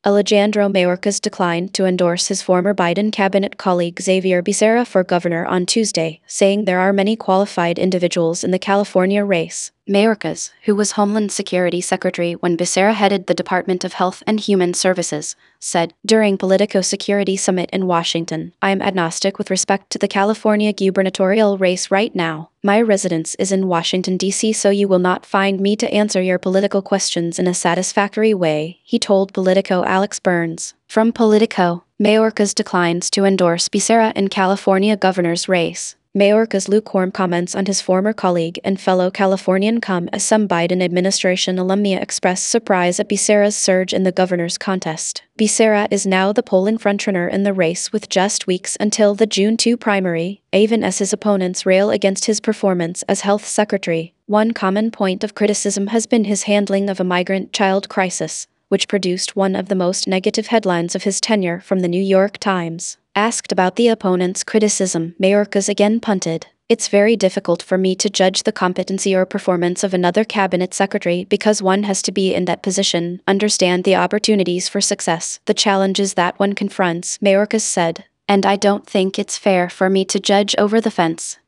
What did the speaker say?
Alejandro Mayorkas declined to endorse his former Biden cabinet colleague Xavier Becerra for governor on Tuesday, saying there are many qualified individuals in the California race. Mayorkas, who was Homeland Security Secretary when Becerra headed the Department of Health and Human Services, said during Politico Security Summit in Washington, "I am agnostic with respect to the California gubernatorial race right now. My residence is in Washington, D.C., so you will not find me to answer your political questions in a satisfactory way," he told Politico Alex Burns. From Politico, Mayorkas declines to endorse Becerra in California governor's race. Mayorkas' lukewarm comments on his former colleague and fellow Californian come as some Biden administration alumni expressed surprise at Becerra's surge in the governor's contest. Becerra is now the polling frontrunner in the race with just weeks until the June 2 primary, even as his opponents rail against his performance as health secretary. One common point of criticism has been his handling of a migrant child crisis, which produced one of the most negative headlines of his tenure from the New York Times. Asked about the opponent's criticism, Mayorkas again punted, "It's very difficult for me to judge the competency or performance of another cabinet secretary because one has to be in that position, understand the opportunities for success, the challenges that one confronts," Mayorkas said. "And I don't think it's fair for me to judge over the fence."